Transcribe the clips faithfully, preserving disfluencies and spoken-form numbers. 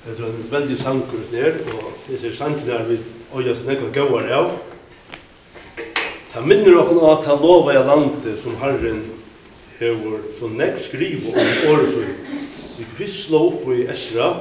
Det er en veldig sangkurs ned, og disse sangene er vi øyes nekva gauar av. Ta minner okken av ta lova i landet som Herren hever så nekv skriv om året så vi først slå opp i Esra,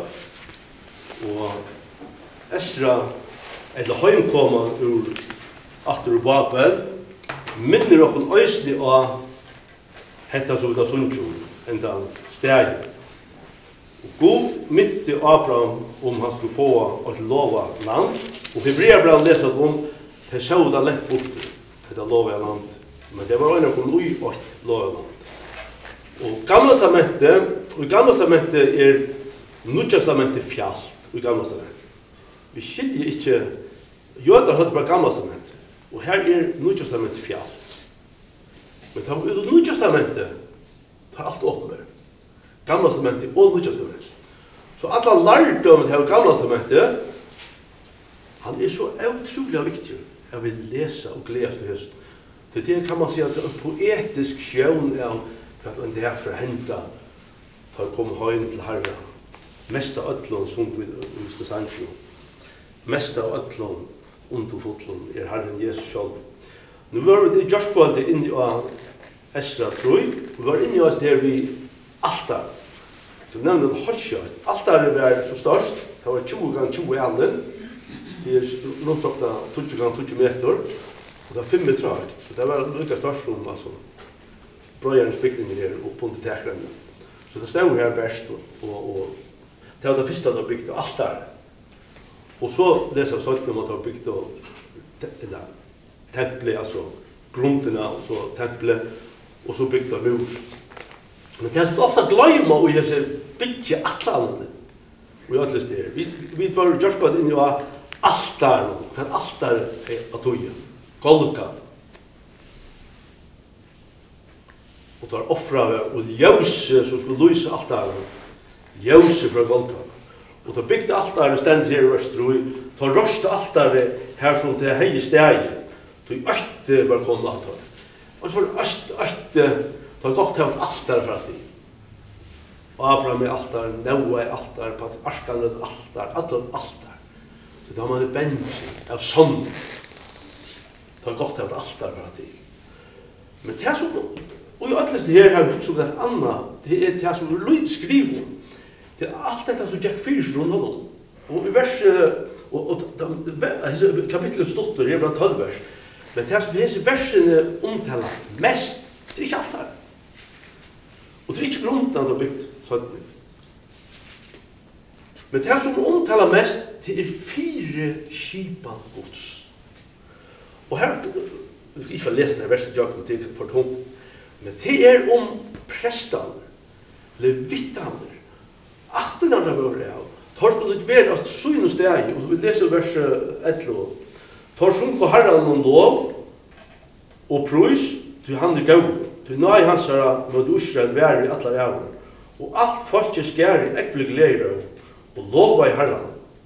og Esra, eller heimkoman ur Atter og Babel, minner okken øysni av hetta som vi tar sunnsjon, enda steg. Og Gud mitt i Abraham om han skulle få et lova land, og Hebreerbrevet leser om til sjåda lett borte til det lova land, men det var øyne kom ui et lova land. Og gamla testamentet, og gamla testamentet er Nudja testamentet fjalt i gamla testamentet. Vi skiljer ikke, jøder hadde bare gamla testamentet, og her er Nudja testamentet fjalt. Men ta ut av Nudja testamentet tar alt opp med. Gamla testamentet og Nudja testamentet. Så alla lærdommet her gamla testamentet, han er så utrolig viktig. Jeg vil lese og glede til høst. Til det kan man si at en poetisk sjøvn er for at det er for å hente til å komme høyen til Herre. Mest av ødlån som vi husker sannsjo. Mest av ødlån underfotlån er Herren Jesus selv. Nå var vi i Joshua inne i Esra, tror jeg. Vi var inne i oss der vi altar. Jeg nevner det holdsjøt. Altaret var så størst. Det var tjue ganger tjue i alden. Det er rundt okta tjue ganger tjue meter. Og det var fem meter høyt. Så det var lykka størst som altså, brøyerens bygninger her og på tekrene. Så det stod her best. Og, og det var det første det var bygd altar. Og så leser jeg sånn om at det var bygd te, tempelet, altså gruntene, og så tempelet, og så bygd av mur. Men det er så ofte gløyma og jeg ser bygge atlanene og i alle steder. Vi, vi var just på inn i altaren, hva altar er av tøyen, Golgata. Og det var offrave og ljøse som skulle lyse altaren, ljøse fra Golgata. Og da bygde altaren stendt her i Vestroi, da røste altaren her som til hei steg, da økte var kommet altaren. Og så var det øst, økte, det var godt til at altaren fra det. Og Abraham er altaren, Noah er altaren, Patriarkan er altaren, alle altaren. Så da har man en bensin av sånn. Det var godt til at altaren fra det. Men det som, og i ødleste her har vi hukket om det annet, det er det som Lyd skriver om. Det er alt dette som Jack Fyrst rundt om. Og i verset, og, og kapitlet stått er bare tolv vers. Men det som disse versene omtaler mest, det er ikke alt her. Og det er ikke grunnen til at det er bygd sånn. Men det som omtaler mest, det er fire skipan gods. Og her, jeg skal ikke lese det verset Jakob til for tom, men det er om prestene, levittene, achterne det var det av. Tar skulle ikke være at søgn og steg, og vi leser verset elleve. Tar sjunk og herren om lov, og prøys, til han er gav, til nøy hans herre, mot Israel vær i alle rævene. Og alt folk skjer i ekvelig glede, og lova i herren.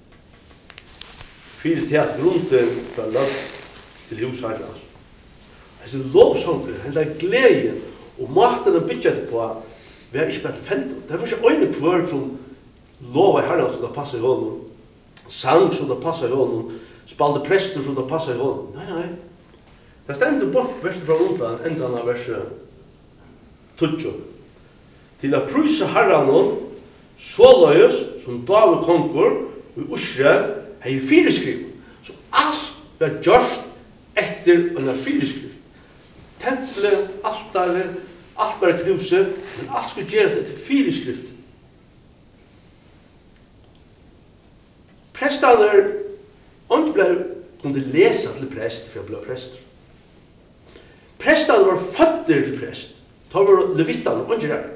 Fyre til at grunden var lagt til hos herren. Altså lovsanger, han er glede, og makten er bygget på vi er ikke bare til feltet. Det var ikke øyne kvør som lova i herren som det passer i hånden, sang som det passer i hånden, spalte prester som det passer i hånden. Nei, nei. Det stender bort verset fra undan, enda av verset tjugo. Til å prysa herren så løyes som David konkur og Israel hei fire skriv. Så alt var gjørst etter en fire skriv. Tempelet, altaret, alt var knuse, men alt skulle gjøres etter fire skrift. Prestaner, og ble kunne lese til prest, for jeg ble prest. Prestaner var fødder til prest. Da var levittene, og ikke der.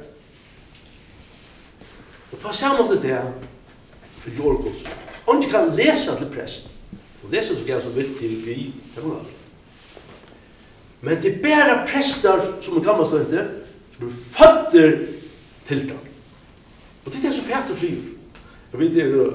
Og på samme måte det, for Jorgos, og ikke kan lese til prest. Og lese så gærent som vil til vi, det var alt. Men det er bare prester som er gamle støyde, som er fødder til dem. Og det er det som Peter sier. Jeg vet det er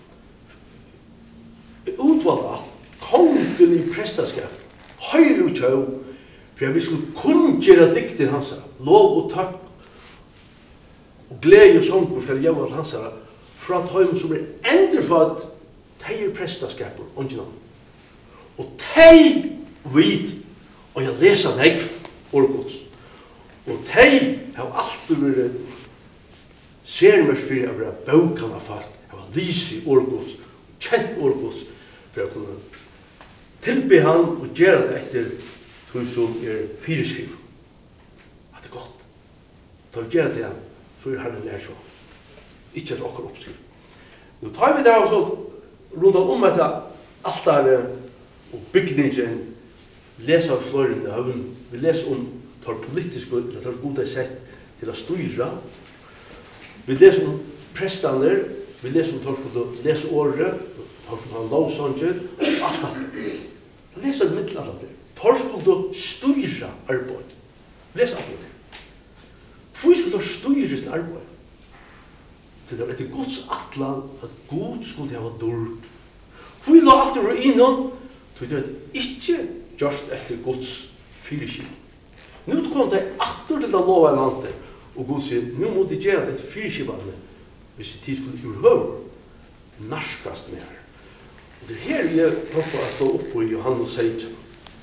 utvalgt at kongen i prestaskap, høyre og tjau, for vi skulle kun gjøre dikter hans, lov og takk, og glede og sånker skal gjøre hans, fra tøym som er endurfødt, de er prestaskaper, og ikke noe. Og de vet, og jeg leser negv, orgods. Og de har alltid vært sermers for å være bøkene folk, jeg var lyse i orgods, kjent orgods, for å kunne tilbe han og gjøre det etter tog som er fireskriv. At det er godt. Da vi gjør det, så er herren nær så. Ikke at okker oppskriv. Nå tar vi det og så rundt om etter altare og bygningen, leser av flere navn, vi leser om tar politiske, eller tar gode sett til å styre. Vi leser om prestaner, vi leser om tar skulle lese året, tar skulle ha lovsanger, alt dette. Vi leser det mitt alt det. Tar skulle styre arbeid. Les alt det. Hvor skulle tar styre sin arbeid? Så det var etter Guds atlan at Gud skulle ha dård. Hvor la alt det var innom, så det er ikke just etter Guds fyrkjøp. Nå kom det atter til å lova en ante, og Gud sier, nå må de gjøre det fyrkjøpene, hvis de skulle urhøve narskast med her. Og det er her jeg prøver å stå opp i Johannes seksten.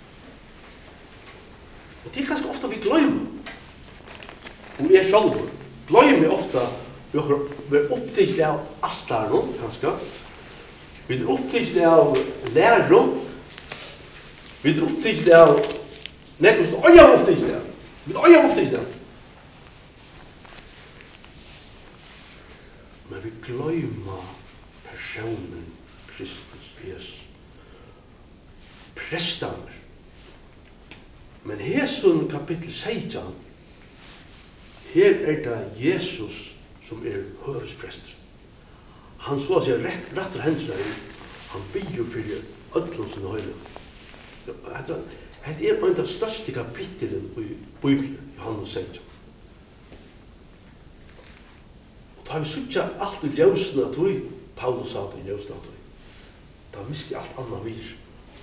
Og det er ganske ofte vi glemmer. Og jeg selv glemmer ofte vi er opptatt av altaren, kanskje. Vi er opptatt av lærer. Vi er opptatt av nekko som øya er opptatt av. Vi er øya opptatt av. Men vi glemmer personen Kristus Jesus. Prestaner. Men Hesun kapittel seksten, her er det Jesus som er høvesprester. Han så å si rett, rett og hendene, han bygger for ødlom sin høyne. Det er en av de største kapittelen i Bibelen, Johannes seksten. Og da har vi suttet alt i ljøsene av tog, Paulus sa det i ljøsene av tog. Da mister jeg alt annet vir.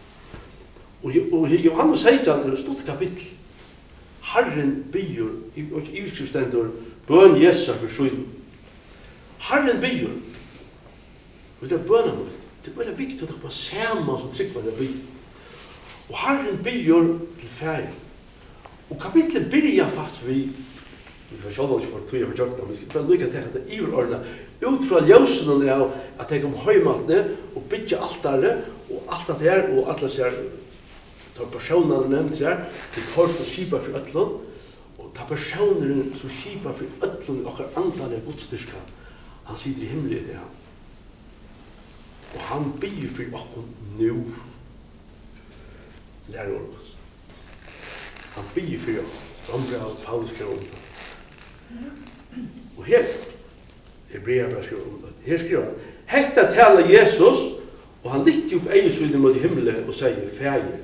Og i Johannes seksten er det stort kapittel. Herren bygger, i utskriftsstendur, bøn Jesu for syden. Herren bygger, og det er bønene mot. Det er veldig viktig at det kommer sammen som trykker det bygger. Og Herren bygger til ferie. Og kapitlet begynner faktisk vi, vi får sjål ikke for tog jeg for tjøkna, men vi skal bare lykke til at det er iverordene, ut fra ljøsene av at jeg kommer høymatene og bygger alt der, og alt det her, og alle ser, tar personene nevnt her, det tar som skipa for ødlån, og tar personene som skipa for ødlån i okker antallet godstyrka. Han sitter i himmelen til ham. Og han byr for okker nå. Lærer oss. Han byr for okker. Andre av Paulus skriver om det. Og her, Hebrea bare skriver om det. Her skriver han, hekta taler Jesus, og han lytter opp eiesynene mot himmelen og sier, feir.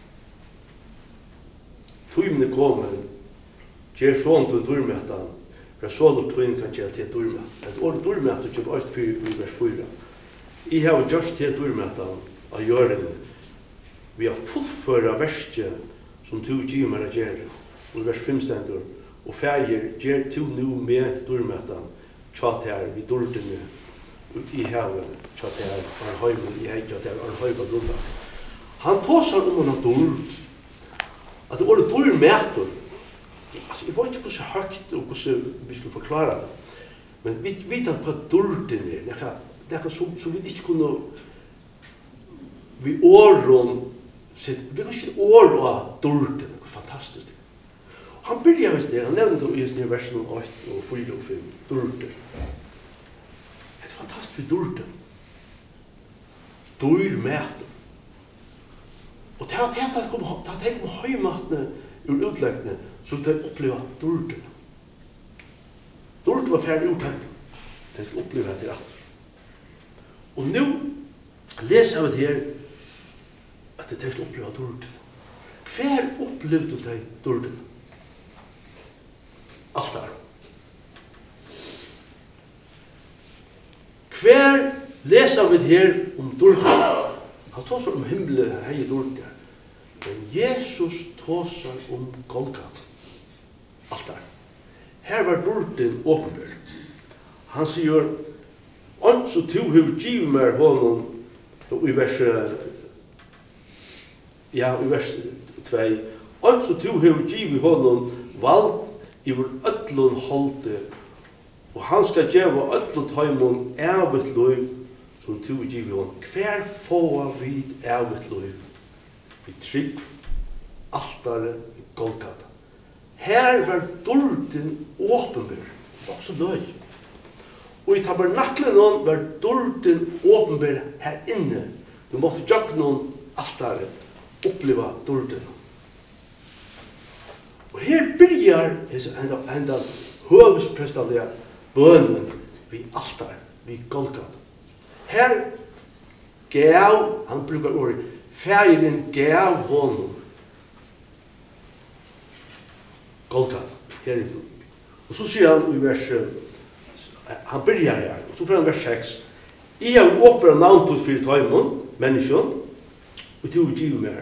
Tøymene kommer, gjør sånn til dørmøten, for sånn og tøym kan gjøre til dørmøten. Et år dørmøten kommer også fyr i vers fire. Jeg har gjort til dørmøten av gjørende. Vi har fullført verset som to gir meg å gjøre. Og vers fem stender, og feir gjør to nå med dørmøten, tjatt her, vi dørdene, i havet, tjatt her, Arnhøymen, i hei, tjatt her, Arnhøymen, dørda. Han tåsar om han har dørd, at det var dårlig mæter. Altså, jeg vet ikke hvordan høyt og hvordan vi skulle forklare det. Men vi vet at hva dården er. Det er som, som vi ikke kunne vi åren vi kan ikke år av dården. Det er fantastisk. Han begynner med det. Han nevner det i versen åtte og fire og fem. Dården. Det er fantastisk for dården. Dårlig mæter. Og det er at jeg kommer høymatene ur utleggene, så de opplever dården. Dården var ferdig uttenkt. De skal oppleve det rett. Og nå leser jeg her at de skal oppleve dården. Hver opplevde de dården? Alt der. Hver leser vi her om dården? Han tåsar om himmelen, hei dården. Men Jesus tåsar om Golgata. Alt der. Her var dården åpenbør. Han sier, Ans og to hur giv mer honom i vers ja, i vers två. Ans og to hur giv honom vald i vår öllun holde, og han skal gjeva öllun taimon evet loiv som to giv honom. Hver få vid evet loiv? Vi trygg, altare, Golgata. Her var dörden åpenbar, også løy. Og i tabernaklen var dörden åpenbar her inne. Du måtte jakke noen altare, oppleva dörden. Og her byrjar enda, enda høvesprestalige bønnen vi altare, vi Golgata. Her gav, han brukar ordet, fægeren gav honom Golgata, her i det. Og så sier han i vers, han byrjar her, og så får han vers seks. I har åpera navn på fyrir taimon, menneskjon, og til å giv meg her.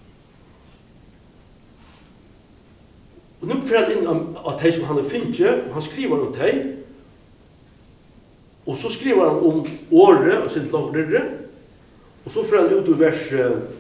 Og nå får han inn av teg som han er finnje, og han skriver om teg, og så skriver han om året, og sitt lagrere, og så får han ut i vers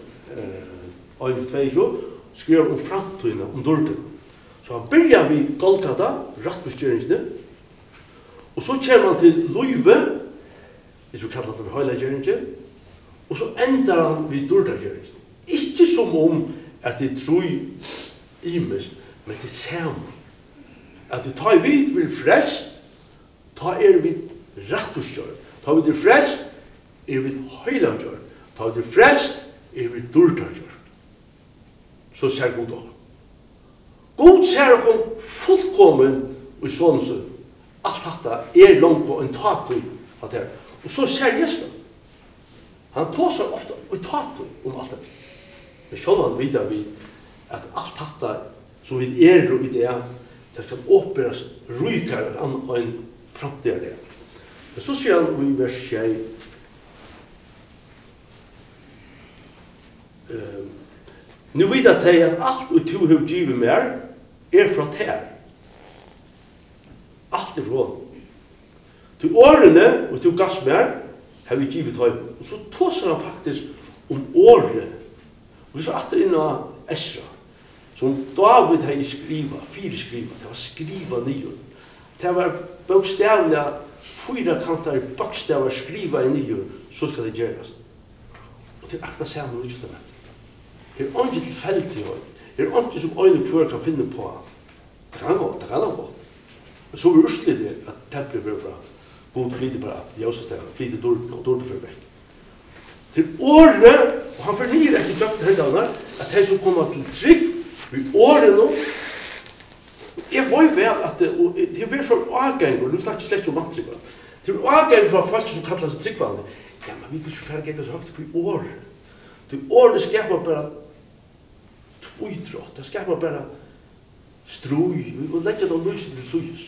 ett två, skriver han om framtøyene, om dörden. Så han byrjar vi Golgata, rattbeskjøringsne, og så kommer han til Løyve, hvis vi kallar det for høylegjøringsne, og så endar han vi dördagjøringsne. Ikke som om at det tror imest, men det samme. At vi tar vid vil frelst, ta er vi rattbeskjør. Ta vi til frelst, er vi høylegjør. Ta vi til frelst, er vi dördagjør. Så ser god dere. God ser okkur fullkommen i sånn som alt dette er langt på en tatui at her. Og så ser Jesus det. Han tåser ofte i tatui om alt dette. Men selv han vidar vi at alt dette som vi er og i det, det skal åperes rykere enn en framtid det. Men så sier han i vers tjei, uh, nu vet jeg til at alt og to har givet mer er fra her. Alt er fra hånden. Til årene og til gass mer har vi givet høy. Og så tåser han faktisk om årene. Og vi så atter inn av Esra, som David har skriva, fire skriva, det var skriva nio. Det var bokstavliga fyra kantar bokstavar skriva i nio, så skal det gjøres. Og til akta sammen og utstemme. Det er ikke tilfeldig høy. Det er ikke som øyne kvar kan finne på. Det kan gå, det kan gå. Men så er det urslig at templet blir bra. God flyter bare Jøsestedet, flyter dårlig og dårlig for vekk. Til året, og han fornyer etter jakten høydene, at de som kommer til trygg, vi året nå, jeg var jo vel at det, det er veldig sånn avgang, og du snakker slett om vantrygg. Det er avgang fra folk som kallar seg tryggvann. Ja, men vi kan ikke ferdig så høyt på året. Det året skapar bara tvøytrått, det skapar bara strøy, vi må legge det lyset til suyes.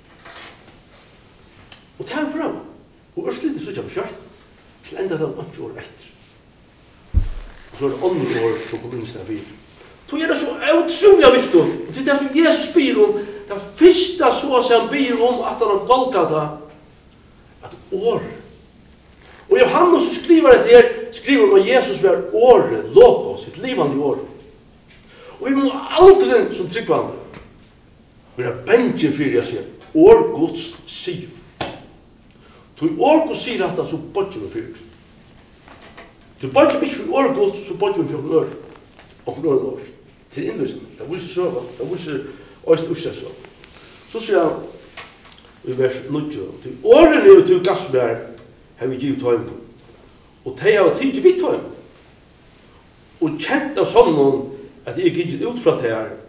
Og det er bra, og ørslitt er så ikke kjøtt, til enda det er åtte år etter. Og så er det andre år som kommer inn stedet fire. Så er det så utrolig viktig, og det er det som Jesus byr om, det første så som han byr om at han har Golgata, at år. Og Johannes som skriver det her, skriver om at Jesus var året, logos, et livande år. Og vi må aldri som tryggvande, vi er bensje fyrir jeg sier, år Guds sier. Til år Guds sier at så bodger vi fyrir. Til bodger vi ikke for år Guds, så bodger vi for år, og for år år. Til innløsning, det viser søva, det viser øyst usja søva. Så sier han, i vers nitton, til årene og til gassbær, har vi givet høyme. Og de har tidlig vitt høyme. Og kjent av sånn at jeg ikke ut fra det her.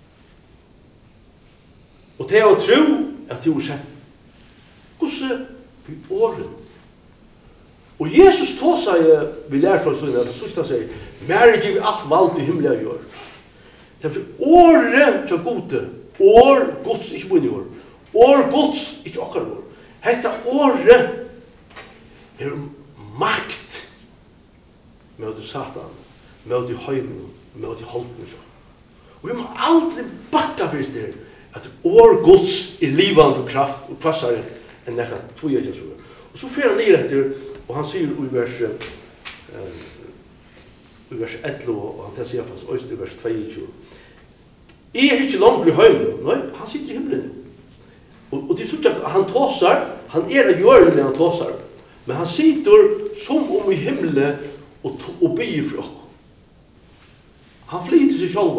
Og de har tro at de har sett. Hvordan vi åren? Og Jesus tog seg, vi lærer fra sånn, at så sier, mer giv alt valgt i himmelig å gjøre. Det er for året til gode. År Guds, ikke min år. År Guds, ikke okkar år. Hetta året er makt med å satan, med å høymen, med å holden. Og vi må aldri bakka for det at år Guds er livande og kraft og kvassare enn nekka tvøyja. Og så fer han ned etter, og han sier i vers, uh, i vers elleve, og han tar seg fast, i vers tjueto. Jeg er ikke langt i høymen. Nei, han sitter i himmelen. Og, og det er sånn at han tåsar, han er av hjørnet når han tåsar, men han sitter som om i himmelen og, og byr for oss. Han flyter seg selv.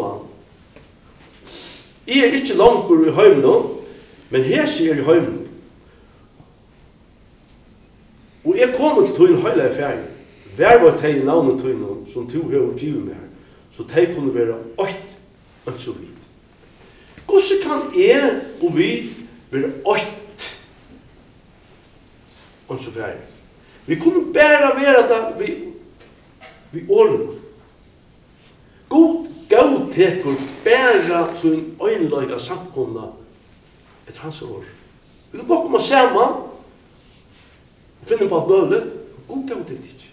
Jeg er ikke langt i høymen, men her sier jeg i høymen. Og jeg kommer til tøyen høyla i ferien. Hver var teg i navnet tøyen som to har givet meg, så teg kunne være åkt, og så vidt. Hvordan kan jeg og vi være åkt, og så ferien? Vi kunne bare være det vi, vi årene. God gav teker bare så en øynløyga samkomna et hans år. Vi kan gå komme sammen, og finne på alt møvlet, og god gav teker ikke.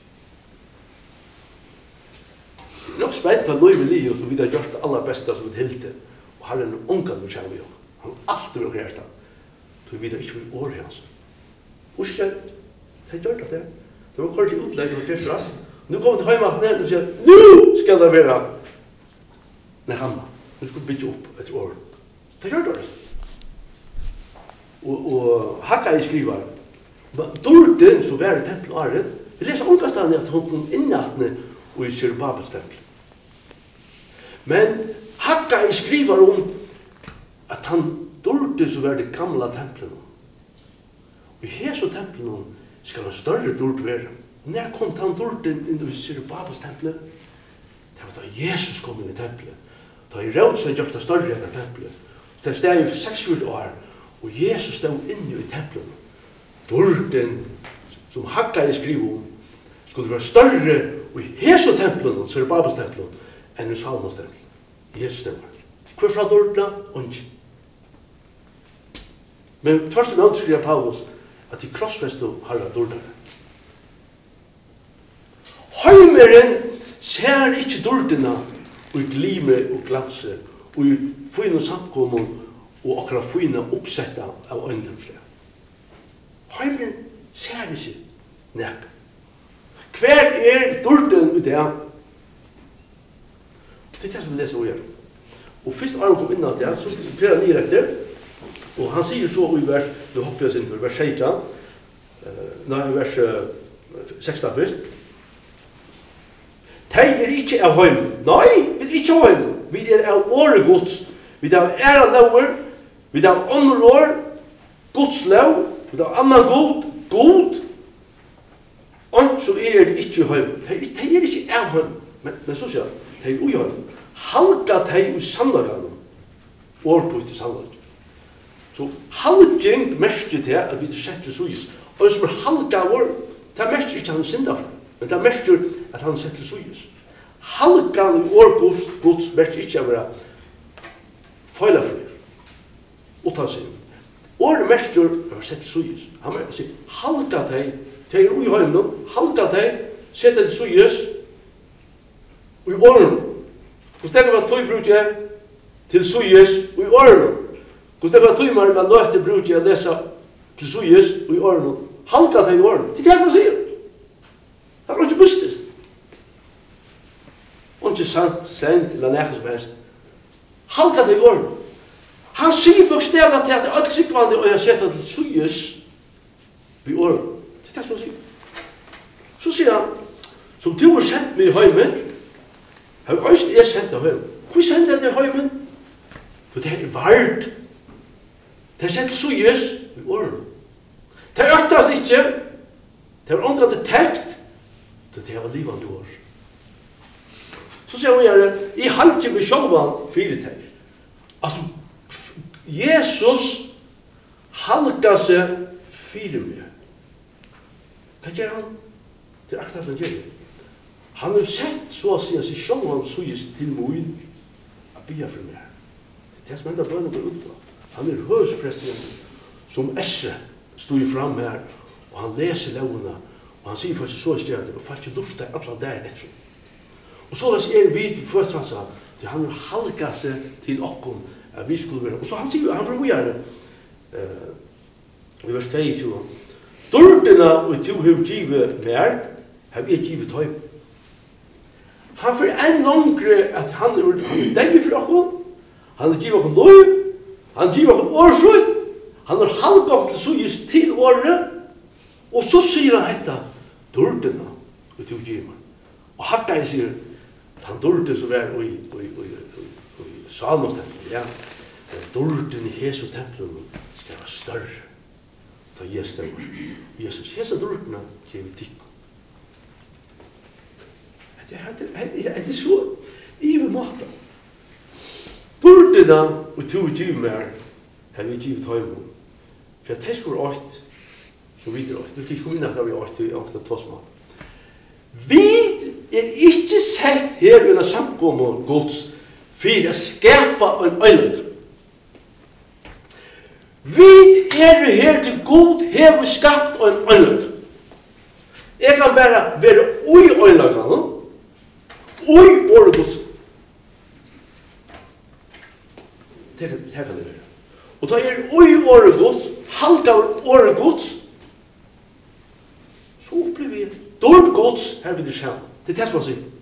Det er nok spent at nøy vil livet, og vi har gjort det aller beste som vi hilte, og har en unga vi kjenner vi også. Han har alltid vært hjertet, så vi har ikke vært år hans. Og skjønt, det gjør det der. Det var kort i utlegg og fyrsta. Nu kommer til heimaten ned og sier, nu skal det være med hamna. Nu skal vi bytte opp etter år. Det gjør det. Og, og Hakka i skriver, Dorten som var i tempel og Arren, vi leser omkastene at hun kom innatne og i Zerubbabels tempel. Men Hakka i skriver om at han Dorten som var det gamla tempelen. Og i hese tempelen skal en større dort være. Og når kom han Dorten inn i Zerubbabels tempel? Det var da Jesus kom inn i tempelet. Da i råd seg gjort det større etter tempelet. Så det steg for seksogfyrre år, og Jesus stod inne i tempelet. Dorten, som Hakka i skriver om, skulle være større i hese tempelen, Zerubbabels tempelen, enn i Salomos tempelen. Jesus stemmer. Hvor fra Dorten? Og men først og fremst skriver Paulus at de krossfesto har Dorten. Heimeren ser ikke Dortena og i glime og glanse og i fine samkommer og akkurat fine oppsetta av øyndomsle. Heimeren ser ikke nek. Hver er Dorten ut det? Det er det som vi leser å gjøre. Og først Aron kom inn at det, så fyrir han nye etter, og han sier så i vers, nå hopper jeg sin til vers seksten, nei, vers seksten først. De er ikke av høymen. Nei, vi er ikke av høymen. Vi er av året gods. Vi er av æra lover. Vi er av ånder år. Gods lov. Vi er av annan god. God. Og så er det ikke av høymen. De er ikke av høymen. Men, men så sier han, de er ui høymen. Halka de ui sannlagene. Årtøyt til sannlag. Så halking merker til at vi er sett til suyes. Og det som er halka vår, det merker ikke han synda for. Men det merker at han setter suyes. Halkan i årgods gods merker ikke å være feilafrøyer. Utan sin. Året merker å sette suyes. Han merker å si, halka deg, de er ui høymen, halka deg, sette suyes, og i åren. Hvordan det kan være tøy bruk jeg til suyes, og i åren. Hvordan det kan være tøy mer, men nøyte bruk jeg lese til suyes, og i åren. Halka deg i åren. Det er det han sier. Det er ikke bustes. Og ikke sant, sent, eller nære som helst. Halka det i åren. Han sier bokstavlig til at det er alt tryggvanlig, og jeg setter til suyes i åren. Det er det som han sier. Så sier han, som du har sendt meg i høymen, har vi også jeg sendt deg i høymen. Hvor sendte jeg deg i høymen? For det er vard. Det er sendt til suyes i åren. Det er øktast ikke. Det er omgått det tekt. Det er det livande år. Så sier hun gjerne, jeg har ikke med sjålvan fire teg. Altså, Jesus halka seg fire med. Hva gjør han? Det er akkurat han gjør. Han har sett så å si at sjålvan suyes til moin a bia for meg. Det er det som enda bønner går ut på. Han er høyspresten som Esre stod fram her, og han leser lovene. Og han sier faktisk så i stedet, og faktisk lufta alle dagen etter. Og så er vi til førtransa, til han har halka seg til okkom, at vi skulle være. Og så han sier, han får gjøre, uh, i vers tjuetre, Dordina og to har givet mer, har jeg givet høy. Han får en langere at han er, han er deg for dere, han er givet dere lov, han giver dere årsut, han har halvgått til sugis til året, og så sier han dette, dordina og to giver. Og Hakkai sier, han dorde som er i, i, i, i, i Salmos-templet, ja, dorden i Jesu templet skal være større. Da Jesus stemmer. Jesus, hesa dordina gjør vi tikk. Det er så ive måte. Dordina og to gjør mer har vi givet høymon. For at det skulle være åkt, så videre åkt. Du skal ikke komme inn at det var åkt til åkt til tåsmål. Vi er ikke sett her under samkommet gods for å skapa en øyne. Vi er her til god hever skapt en øyne. Jeg kan bare være ui øynene, ui året gods. Det kan det være. Og da er ui året gods, halka året gods, så opplever vi dårlig gods her ved det sammen. Det er det som han sier.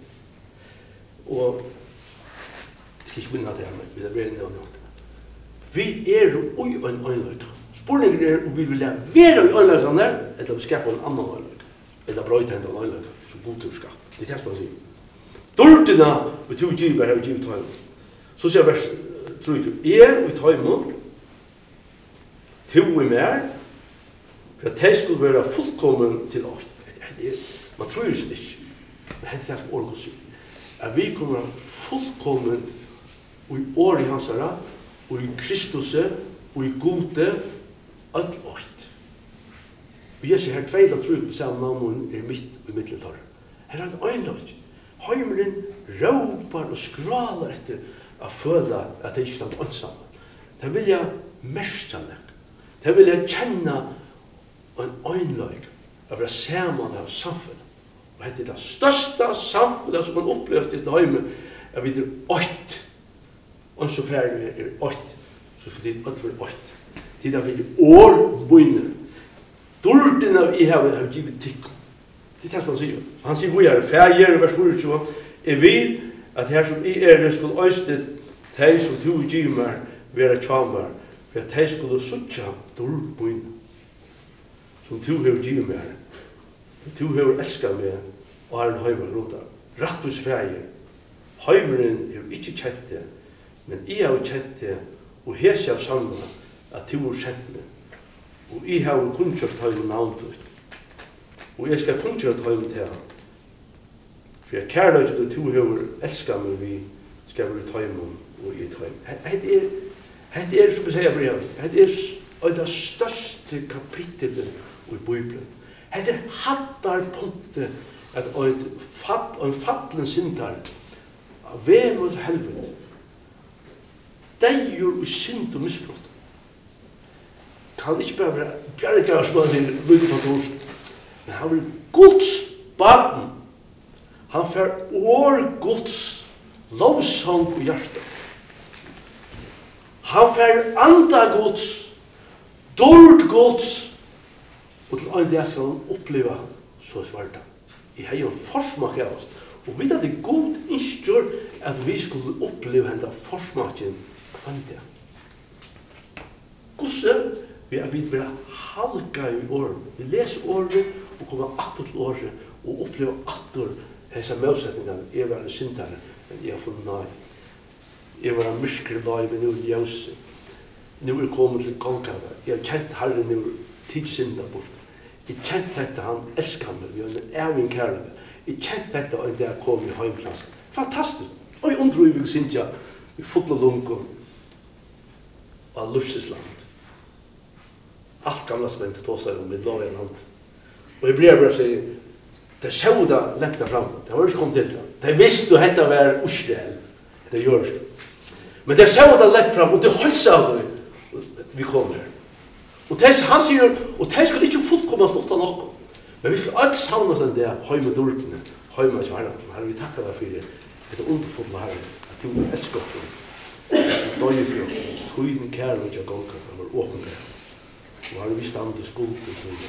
Og jeg skal ikke begynne at det her, men vi er veldig nødvendig. Vi er ui en øynløyga. Spørningen er om vi vil være i øynløyga der, eller vi skaper en annan øynløyga. Eller brøyte henne en øynløyga, som god til å skape. Det er det som han sier. Dordina, vi tog giver her, giver tøymon. Så sier vers, tror jeg, er vi tøymon, to i mer, for at de skulle være fullkommen til oss. Man tror det ikke. Men det er det som Årgås sier. At vi kommer fullkommen og i året i hans herra, og i Kristus, og i gode, alt året. Vi er her tveil og tror på samme navn er midt i middeltar. Her er det øynløy. Heimeren råpar og skraler etter å føle at det ikke stand ansamme. De vil jeg merke det. De vil jeg kjenne en øynløy av å sammen av samfunnet. Og dette er det største samfunnet som man opplever til hjemme, at vi er ått. Og så ferdig er ått, så skal det alt være ått. Til det er vi årbøyne. Dordene i havet har givet tikk. Det er det som han sier. Han sier hvor er det? Fægjer, vers tjuefire. Jeg vil at her som jeg er, det skulle øyne de som to giver meg, være tjammer, for at de skulle suttje dordbøyne. Som to har givet meg. Tu har elsket meg og har en høymer rundt der. Rattus fægir. Høymeren har ikke kjent det, men jeg har kjent det, og hese av sammen at tu har kjent meg. Og jeg har kunnkjørt høymer navnet ut. Og jeg skal kunnkjørt høymer til han. For jeg kærler ikke at tu har elsket meg, vi skal være høymer og i høymer. Det er, det er som jeg sier brev, det er det største kapittelet i Bibelen. Det er hattar punktet at en fattelen syndar av vei mot helvete deir og synd og misbrott kan ikke bare være bjergar som han sier lykke på torst, men han vil Guds baden, han får år Guds lovsang og hjerte, han får anda Guds, dård Guds, og til en dag skal han oppleve så svarta. I har jo en forsmak av oss. Og vi at det er god innskjør at vi skulle oppleve henne forsmaken hver dag. Hvordan vi er vidt være halka i året. Vi leser året og kommer atter til året og opplever atter hese møtsetningene. Jeg var en syndere, men jeg har funnet nei. Jeg var en myskere lai, men nå er ljøse. Nå er kommet til kongkave. Jeg har kjent herren nå tid synda bort. Jeg kjent dette, han elskar meg, vi har en æving kærlighet. Jeg kjent dette, og det er kom i heimklassen. Fantastisk! Og jeg undrer vi synda i fotla lunken av Lufsesland. Alt gamla som ikke tåsar om i lov i en hand. Og jeg blir bare sier, det sjå da lengta fram, det var ikke kom til det. Det visste jo dette var Israel, det gjør det. Men det sjå da lengta fram, og det holdt av det, vi kom her. Og tæs, han sier, og tæs skulle ikke fullkomast åtta nokko. Men vi skulle alt savna sånn det, høyme dordene, høyme kjærna. Herre, vi takkar deg for det. Det er underfulle herre, at du er elskap for det. Døye for det. Tøyden kærlighet jeg gongkart, det var åpen kærlighet. Og herre, vi stand til skuld til tøyden herre.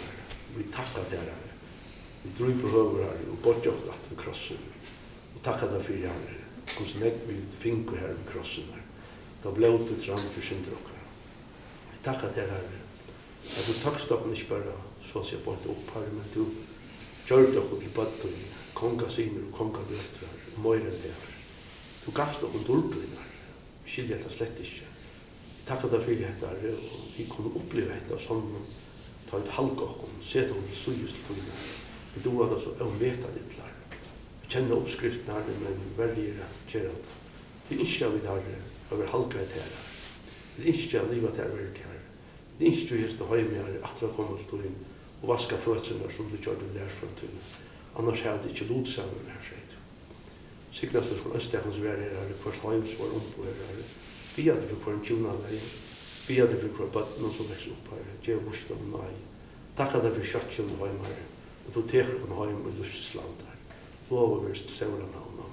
vi tackar det här. Vi drog på höver här och bort jag att vi krossen. Och tackar det för här. Och så när vi fick här vid krossen här. Då blev det fram för sin drockare. Vi tackar det här. Att du tackstocken inte bara så att säga bort upp här, men du gör det också till bötten, konga sinner och konga döttrar, och mer än det här. Du gavst oss dårblinar. Vi skiljer det slett ikke. Vi tackar det för det här, och vi kommer uppleva det som ta ett halka och sätta oss så just till det. Vi då att så omveta det där. Vi känner uppskriften här, men väljer att göra det. Det är inte vi har över halka det här. Det är inte att livet är väldigt här. Det är inte just att höja med att jag kommer till in och vaska fötterna som du gör det där från till. Annars hade det inte lodsamma här sig. Sikkert så skulle Østjakens være her, hvert heims var ombå her. Vi hadde for hver en tjonanlegg. Vi hadde for hver bøtten som vekst opp her. Gjev bostad og nei. Takk at jeg for kjøttjøn heim her. Og du teker von heim i Lufsesland her. Lov å være stående navn.